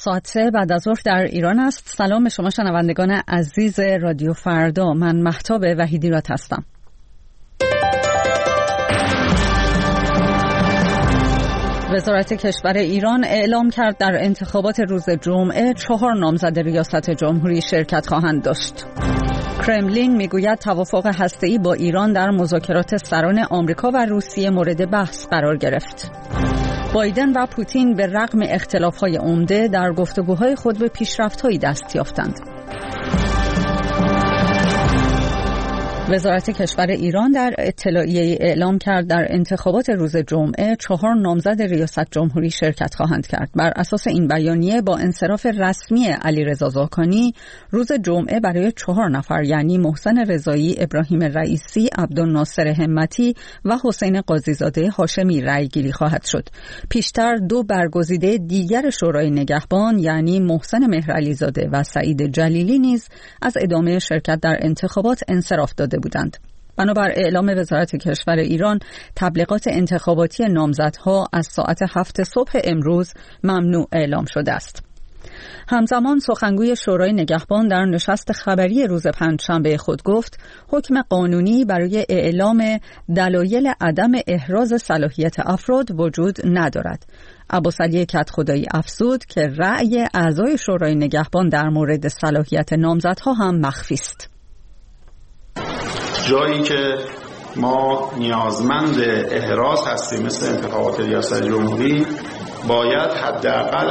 ساعت 3 بعد از ظهر در ایران است. سلام به شما شنوندگان عزیز رادیو فردا. من مهتاب وحیدیراد هستم. وزارت کشور ایران اعلام کرد در انتخابات روز جمعه 4 نامزد ریاست جمهوری شرکت خواهند داشت. کرملین میگوید توافق هسته‌ای با ایران در مذاکرات سران آمریکا و روسیه مورد بحث قرار گرفت. بایدن و پوتین به رغم اختلاف‌های عمده در گفتگوهای خود به پیشرفت‌هایی دست یافتند. وزارت کشور ایران در اطلاعیه‌ای اعلام کرد در انتخابات روز جمعه 4 نامزد ریاست جمهوری شرکت خواهند کرد. بر اساس این بیانیه با انصراف رسمی علیرضا زاکانی روز جمعه برای 4 نفر یعنی محسن رضایی، ابراهیم رئیسی، عبدالناصر همتی و حسین قاضیزاده هاشمی رأی گیری خواهد شد. پیشتر 2 برگزیده دیگر شورای نگهبان یعنی محسن مهرعلیزاده و سعید جلیلی نیز از ادامه شرکت در انتخابات انصراف داده بودند. بنابر اعلام وزارت کشور ایران تبلیغات انتخاباتی نامزدها از ساعت 7 صبح امروز ممنوع اعلام شده است. همزمان سخنگوی شورای نگهبان در نشست خبری روز پنجشنبه خود گفت حکم قانونی برای اعلام دلایل عدم احراز صلاحیت افراد وجود ندارد. عباسعلی کدخدایی افزود که رأی اعضای شورای نگهبان در مورد صلاحیت نامزدها هم مخفی است. جایی که ما نیازمند احراز هستیم مثل انتخابات ریاست جمهوری باید حداقل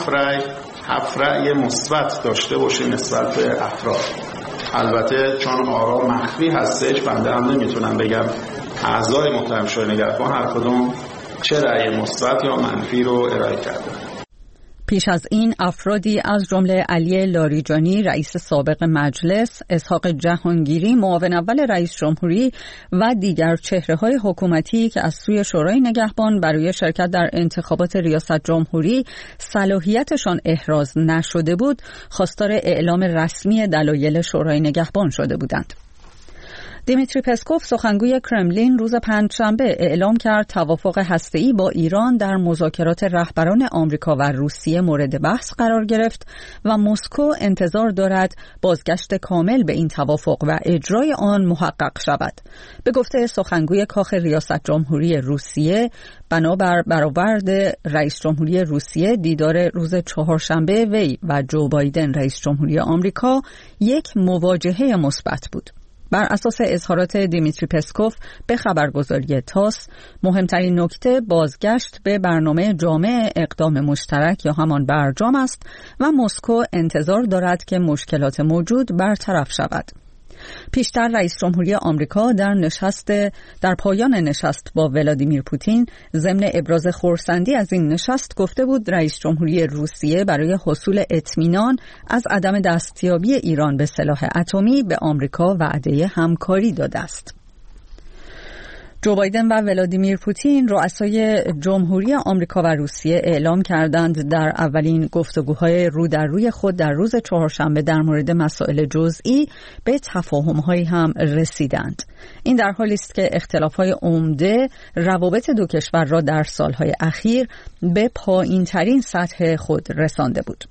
7 رأی مثبت داشته باشیم نسبت به افراد. البته چون آرا مخفی هستش بنده هم نمیتونم بگم اعضای محترم شورای نگهبان هر کدوم چه رأی مثبت یا منفی رو ارائه کرده. پیش از این افرادی از جمله علی لاریجانی رئیس سابق مجلس، اسحاق جهانگیری معاون اول رئیس جمهوری و دیگر چهره‌های حکومتی که از سوی شورای نگهبان برای شرکت در انتخابات ریاست جمهوری صلاحیتشان احراز نشده بود، خواستار اعلام رسمی دلایل شورای نگهبان شده بودند. دیمیتری پسکوف سخنگوی کرملین روز پنجشنبه اعلام کرد توافق هسته‌ای با ایران در مذاکرات رهبران آمریکا و روسیه مورد بحث قرار گرفت و مسکو انتظار دارد بازگشت کامل به این توافق و اجرای آن محقق شود. به گفته سخنگوی کاخ ریاست جمهوری روسیه، بنابر برآورد رئیس جمهوری روسیه دیدار روز چهارشنبه وی و جو بایدن رئیس جمهوری آمریکا یک مواجهه مثبت بود. بر اساس اظهارات دیمیتری پسکوف به خبرگزاری تاس، مهمترین نکته بازگشت به برنامه جامع اقدام مشترک یا همان برجام است و مسکو انتظار دارد که مشکلات موجود برطرف شود. پیشتر رئیس جمهوری آمریکا در پایان نشست با ولادیمیر پوتین ضمن ابراز خرسندی از این نشست گفته بود رئیس جمهوری روسیه برای حصول اطمینان از عدم دستیابی ایران به سلاح اتمی به آمریکا وعده همکاری داده است. جو بایدن و ولادیمیر پوتین رؤسای جمهوری آمریکا و روسیه اعلام کردند در اولین گفتگوهای رو در روی خود در روز چهارشنبه در مورد مسائل جزئی به تفاهم‌هایی هم رسیدند. این در حالی است که اختلاف‌های عمده روابط دو کشور را در سالهای اخیر به پایین‌ترین سطح خود رسانده بود.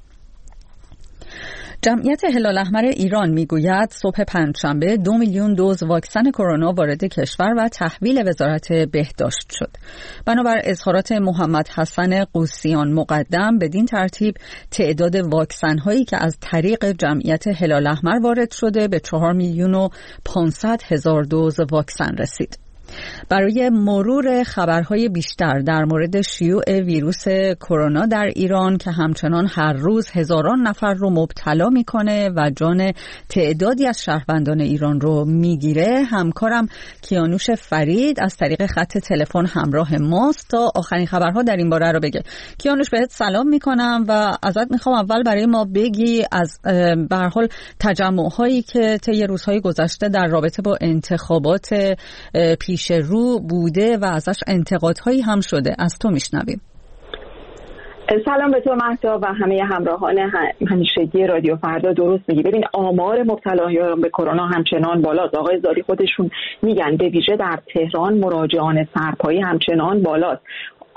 جمعیت هلال احمر ایران میگوید صبح پنجشنبه 2 میلیون دوز واکسن کرونا وارد کشور و تحویل وزارت بهداشت شد. بنابر اظهارات محمد حسن قوسیان مقدم، بدین ترتیب تعداد واکسن هایی که از طریق جمعیت هلال احمر وارد شده به 4,500,000 دوز واکسن رسید. برای مرور خبرهای بیشتر در مورد شیوع ویروس کرونا در ایران که همچنان هر روز هزاران نفر رو مبتلا میکنه و جان تعدادی از شهروندان ایران رو میگیره، همکارم کیانوش فرید از طریق خط تلفن همراه ماست تا آخرین خبرها در این باره رو بگه. کیانوش، بهت سلام میکنم و ازت میخوام اول برای ما بگی از به هر حال تجمع‌هایی که طی روزهای گذشته در رابطه با انتخابات پیش رو بوده و ازش انتقادهایی هم شده، از تو میشنویم. سلام به تو مهتاب و همه همراهان همیشگی رادیو فردا. درست میگی. ببین آمار مبتلایان به کرونا همچنان بالاست. آقای زاری خودشون میگن به ویژه در تهران مراجعان سرپایی همچنان بالاست.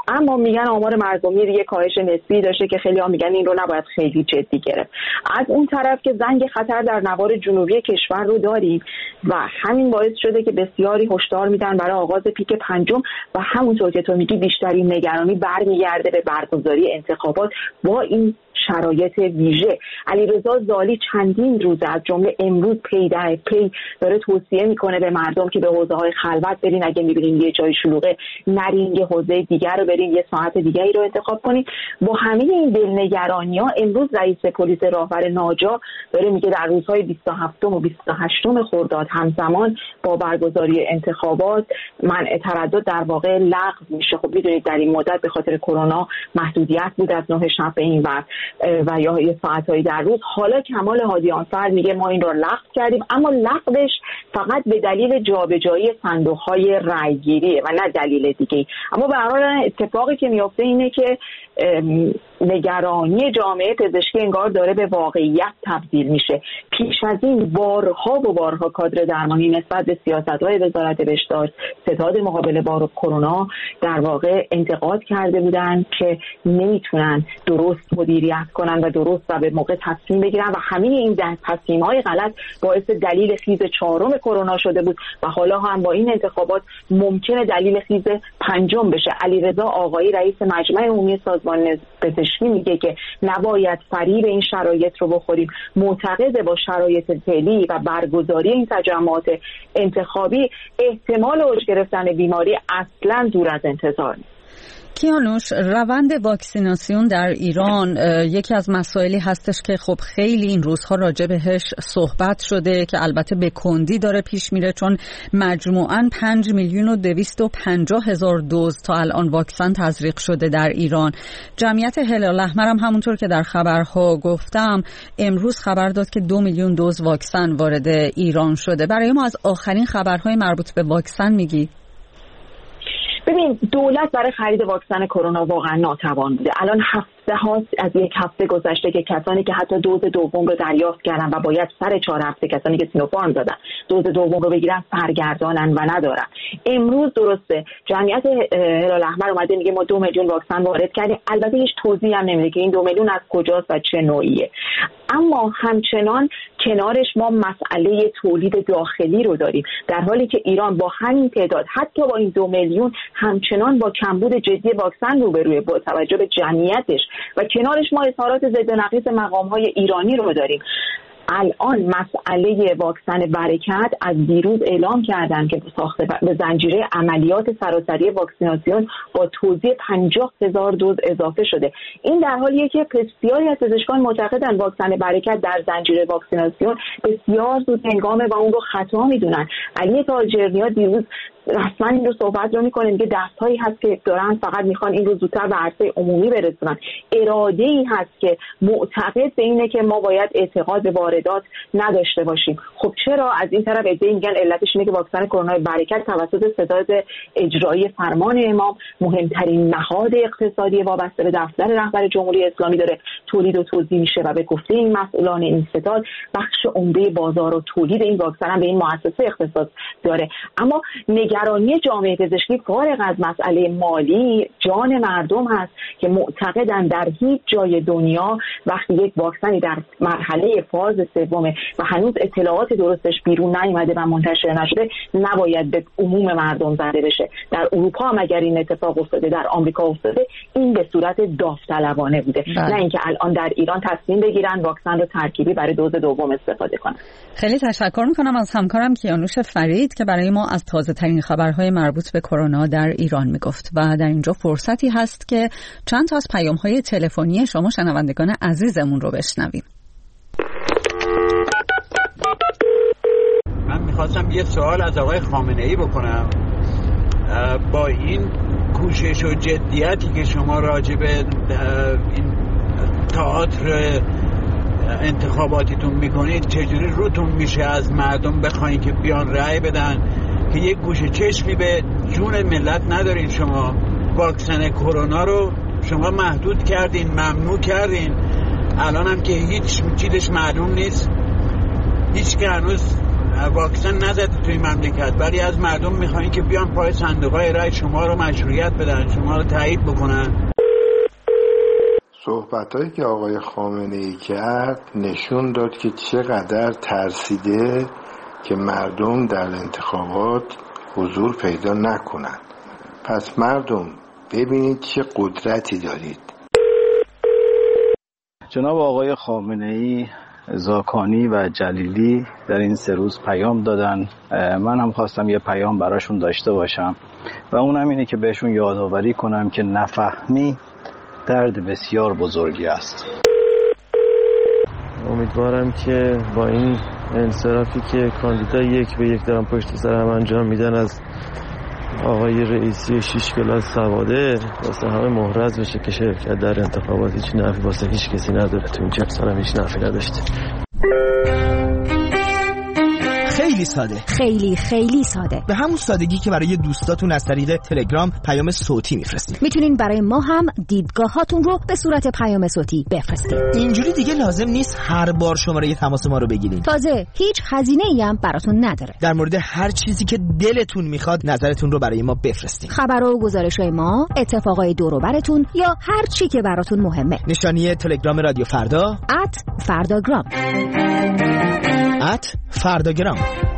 اما میگن آمار مرگومی دیگه کاهش نسبی داشته که خیلی ها میگن این رو نباید خیلی جدی گرفت. از اون طرف که زنگ خطر در نوار جنوبی کشور رو داریم و همین باعث شده که بسیاری هشدار میدن برای آغاز پیک پنجم و همونطور که تو میگی بیشترین نگرانی برمیگرده به برگزاری انتخابات با این شرایط ویژه. علیرضا زالی چندین روز از جمله امروز پی در پی داره توصیه میکنه به مردم که به حوزه‌های خلوت برین، اگه میبینین یه جای شلوغه نرین، یه حوزه دیگر رو برین، یه ساعت دیگری رو انتخاب کنین. با همه این دلنگرانی‌ها امروز رئیس پلیس راهور ناجا داره میگه در روزهای 27 و 28 خرداد همزمان با برگزاری انتخابات منع تردد در واقع لغو میشه. خب میدونید در این مدت به خاطر کرونا محدودیت بود از 9 شب به این ور و یا یه ساعت‌هایی در روز. حالا کمال هادیانفر میگه ما این رو لغو کردیم، اما لغوش فقط به دلیل جابجایی صندوق‌های رأی‌گیریه و نه دلیل دیگه. اما به هر حال اتفاقی که میفته اینه که نگرانی جامعه پزشکی انگار داره به واقعیت تبدیل میشه. پیش از این بارها و بارها کادر درمانی نسبت به سیاست‌های وزارت بهداشت، ستاد مقابله با کرونا در واقع انتقاد کرده بودن که نمیتونن درست مدیریت کنن و درست و به موقع تصمیم بگیرن و همین این تصمیم‌های غلط باعث دلیل خیز 4 کرونا شده بود و حالا هم با این انتخابات ممکنه دلیل خیز 5 بشه. علیرضا آقایی رئیس مجمع عمومی سازمان پزشکی میگه که نباید فریب این شرایط رو بخوریم. معتقد با شرایط فعلی و برگزاری این تجمعات انتخابی احتمال اوج گرفتن بیماری اصلا دور از انتظار نیست. کیانوش، روند واکسیناسیون در ایران یکی از مسائلی هستش که خب خیلی این روزها راجع بهش صحبت شده که البته به کندی داره پیش میره، چون مجموعاً 5,250,000 دوز تا الان واکسن تزریق شده در ایران. جمعیت هلال احمر هم همونطور که در خبرها گفتم امروز خبر داد که 2 میلیون دوز واکسن وارد ایران شده. برای ما از آخرین خبرهای مربوط به واکسن میگی؟ ببین، دولت برای خرید واکسن کرونا واقعا ناتوان بوده. الان از یک هفته گذشته که کسانی که حتی دوز دوم رو دریافت کردن و باید سر 4 هفته کسانی که سینوفارم زدن دوز دوم رو بگیرن سرگردانن و ندارن. امروز درسته جمعیت هلال احمر اومده میگه ما 2 میلیون واکسن وارد کردیم. البته هیچ توضیحی هم نمیده که این 2 میلیون از کجاست و چه نوعیه. اما همچنان کنارش ما مسئله تولید داخلی رو داریم، در حالی که ایران با همین تعداد حتی با این 2 میلیون همچنان با کمبود جدی واکسن روبروه با توجه به جمعیتش و کنارش ما اظهارات ضد نقیض مقام‌های ایرانی رو داریم. الان مسئله واکسن برکت از دیروز اعلام کردن که به زنجیره عملیات سراسری واکسیناسیون با توزیع 50,000 دوز اضافه شده. این در حالیه که بسیاری از پزشکان معتقدند واکسن برکت در زنجیره واکسیناسیون بسیار زود هنگامه و اون رو خطا میدونن. علی تاجرنیا دیروز رسما این رو صحبت رو میکنه که دستهایی هست که دارن فقط میخوان این رو زودتر به عرصه عمومی برسونن. اراده‌ای هست که معتقد به اینه که ما باید اعتقاد به واردات نداشته باشیم. خب چرا؟ از این طرف عده‌ای میگن علتش اینه که واکسن کرونا برکت توسط ستاد اجرایی فرمان امام، مهمترین نهاد اقتصادی وابسته به دفتر رهبر جمهوری اسلامی، داره تولید و توزیع میشه و به گفته این مسئولان این ستاد بخش عمده بازار و تولید این واکسن هم به این مؤسسه اختصاص داره. اما نگرانی جامعه پزشکی فارغ از مسئله مالی جان مردم هست که معتقدن در هیچ جای دنیا وقتی یک واکسنی در مرحله فاز سومه و هنوز اطلاعات درستش بیرون نیامده و منتشر نشده نباید به عموم مردم زده بشه. در اروپا هم اگر این اتفاق افتاده، در آمریکا افتاده، این به صورت داوطلبانه بوده، نه اینکه الان در ایران تصمیم بگیرن واکسن رو ترکیبی برای دوز دوم استفاده کنن. خیلی تشکر میکنم از همکارم کیانوش فرید که برای ما از تازه ترین خبرهای مربوط به کرونا در ایران میگفت و در اینجا فرصتی هست که چند تا از پیام‌های تلفنی شما شنوندگان عزیزمون رو بشنویم. من میخواستم یه سوال از آقای خامنه‌ای بکنم. با این کوشش و جدیتی که شما راجع به این تئاتر انتخاباتیتون میکنید، چجوری روتون میشه از مردم بخواین که بیان رأی بدن که یک گوشه چشمی به جون ملت ندارین؟ شما واکسن کرونا رو شما محدود کردین، ممنوع کردین، الان هم که هیچ چیزش معلوم نیست، هیچ که هنوز واکسن نزده توی مملکت، ولی از مردم میخواین که بیان پای صندوق‌های رای شما رو مشروعیت بدن، شما رو تایید بکنن. صحبتایی که آقای خامنه‌ای کرد نشون داد که چقدر ترسیده که مردم در انتخابات حضور پیدا نکنند. پس مردم ببینید چه قدرتی دارید. جناب آقای خامنه‌ای، زاکانی و جلیلی در این 3 روز پیام دادن. من هم خواستم یه پیام براشون داشته باشم و اونم اینه که بهشون یادآوری کنم که نفهمی درد بسیار بزرگی است. امیدوارم که با این انصرافی که کاندیدا 1 به 1 دارن پشت سر هم انجام میدن از آقای رئیسی 6 کلاس سواده، واسه همه محرز بشه که شرکت در انتخابات هیچ نفعی واسه هیچ کسی نداره. تو این 40 سال هم هیچ نفعی نداشته. خیلی ساده، خیلی ساده، به همون سادگی که برای دوستاتون از طریق تلگرام پیام صوتی میفرستید. میتونین برای ما هم دیدگاهاتون رو به صورت پیام صوتی بفرستید. اینجوری دیگه لازم نیست هر بار شماره تماس ما رو بگیرین. تازه هیچ هزینه‌ای هم براتون نداره. در مورد هر چیزی که دلتون میخواد نظرتون رو برای ما بفرستید. خبر و گزارش‌های ما، اتفاقای دور و براتون یا هر چی که براتون مهمه. نشانی تلگرام رادیو فردا @فرداگرام. @فرداگرام.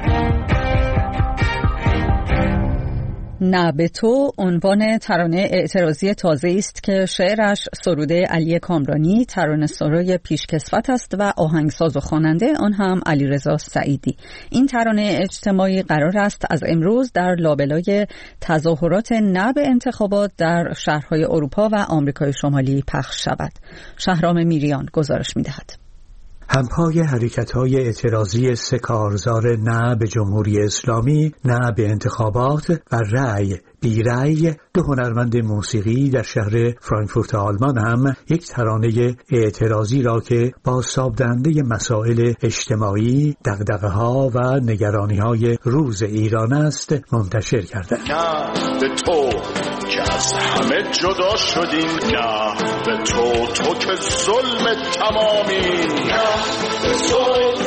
نه به تو عنوان ترانه اعتراضی تازه است که شعرش سروده علی کامرانی، ترانه‌سرای پیشکسوت است و آهنگساز و خواننده آن هم علیرضا سعیدی. این ترانه اجتماعی قرار است از امروز در لابلای تظاهرات نه به انتخابات در شهرهای اروپا و آمریکای شمالی پخش شود. شهرام میریان گزارش می‌دهد. همپای حرکت‌های اعتراضی 3 کارزار نه به جمهوری اسلامی، نه به انتخابات و رأی بی رأی، 2 هنرمند موسیقی در شهر فرانکفورت آلمان هم یک ترانه اعتراضی را که بازتاب‌دهنده مسائل اجتماعی، دغدغه‌ها و نگرانی‌های روز ایران است منتشر کردند. نه به تو که از همه جدا شدیم، نه به تو که ظلم تمامی، نه به تو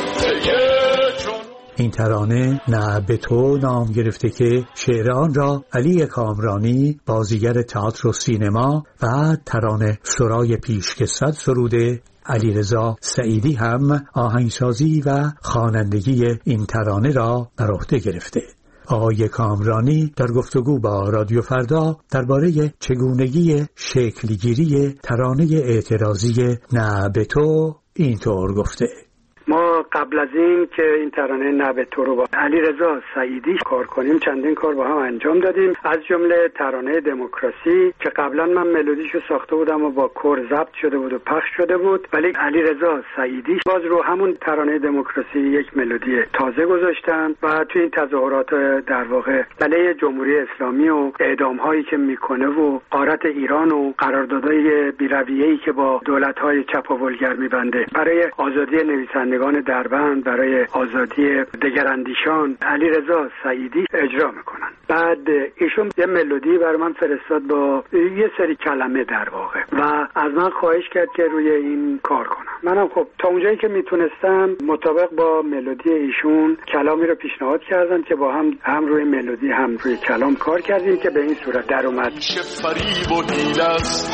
این ترانه نه به تو نام گرفته که شعر آن را علی کامرانی، بازیگر تئاتر و سینما و ترانه سرای پیشکسوت سروده، علیرضا سعیدی هم آهنگسازی و خوانندگی این ترانه را بر عهده گرفته. آقای کامرانی در گفتگو با رادیو فردا درباره چگونگی شکلگیری ترانه اعتراضی نه به تو اینطور گفته: ما قبل از این که این ترانه نه به تو رو با علیرضا سعیدی کار کنیم چندین کار با هم انجام دادیم، از جمله ترانه دموکراسی که قبلا من ملودیشو ساخته بودم و با کور ضبط شده بود و پخش شده بود، ولی علیرضا سعیدی باز رو همون ترانه دموکراسی یک ملودی تازه گذاشتن و توی این تظاهرات در واقع علیه جمهوری اسلامی و اعدام هایی که میکنه و غارت ایران و قراردادهای بی‌رویه‌ای که با دولت‌های چپاولگر میبنده برای آزادی نویسندگان دربند، برای آزادی دگراندیشان، علیرضا سعیدی اجرا میکنن. بعد ایشون یه ملودی برای من فرستاد با یه سری کلمه در واقع و از من خواهش کرد که روی این کار کنم. منم خب تا اونجایی که میتونستم مطابق با ملودی ایشون کلامی رو پیشنهاد کردم که با هم روی ملودی هم روی کلام کار کردیم که به این صورت در اومد. چه فریب و حیله است،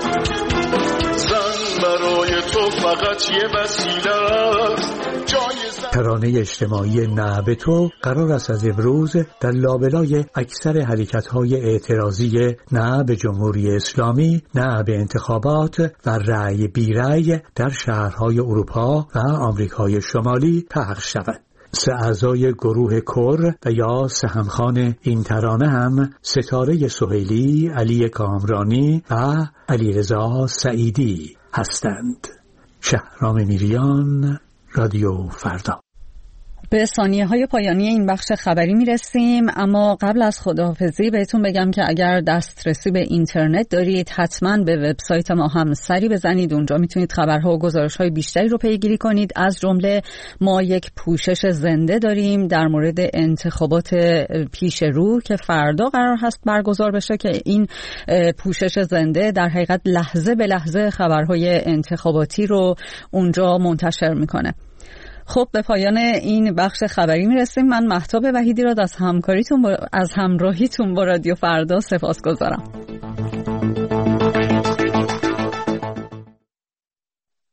زن برای تو فقط یه وسیله است. ترانه اجتماعی نه به تو قرار است از امروز در لابلای اکثر حرکت‌های اعتراضی نه به جمهوری اسلامی، نه به انتخابات و رأی بی رأی در شهرهای اروپا و آمریکای شمالی پخش شود. 3 اعضای گروه کور و یا سهمخان این ترانه هم ستاره سهیلی، علی کامرانی و علیرضا سعیدی هستند. شهرام میریان، رادیو فردا. به ثانیه‌های پایانی این بخش خبری میرسیم، اما قبل از خداحافظی بهتون بگم که اگر دسترسی به اینترنت دارید حتما به وبسایت ما هم سری بزنید. اونجا میتونید خبرها و گزارش‌های بیشتری رو پیگیری کنید. از جمله ما یک پوشش زنده داریم در مورد انتخابات پیش رو که فردا قرار هست برگزار بشه، که این پوشش زنده در حقیقت لحظه به لحظه خبرهای انتخاباتی رو اونجا منتشر میکنه. خب به پایان این بخش خبری میرسیم. من مهتاب وحیدی را از همراهیتون با رادیو فردا سپاسگزارم.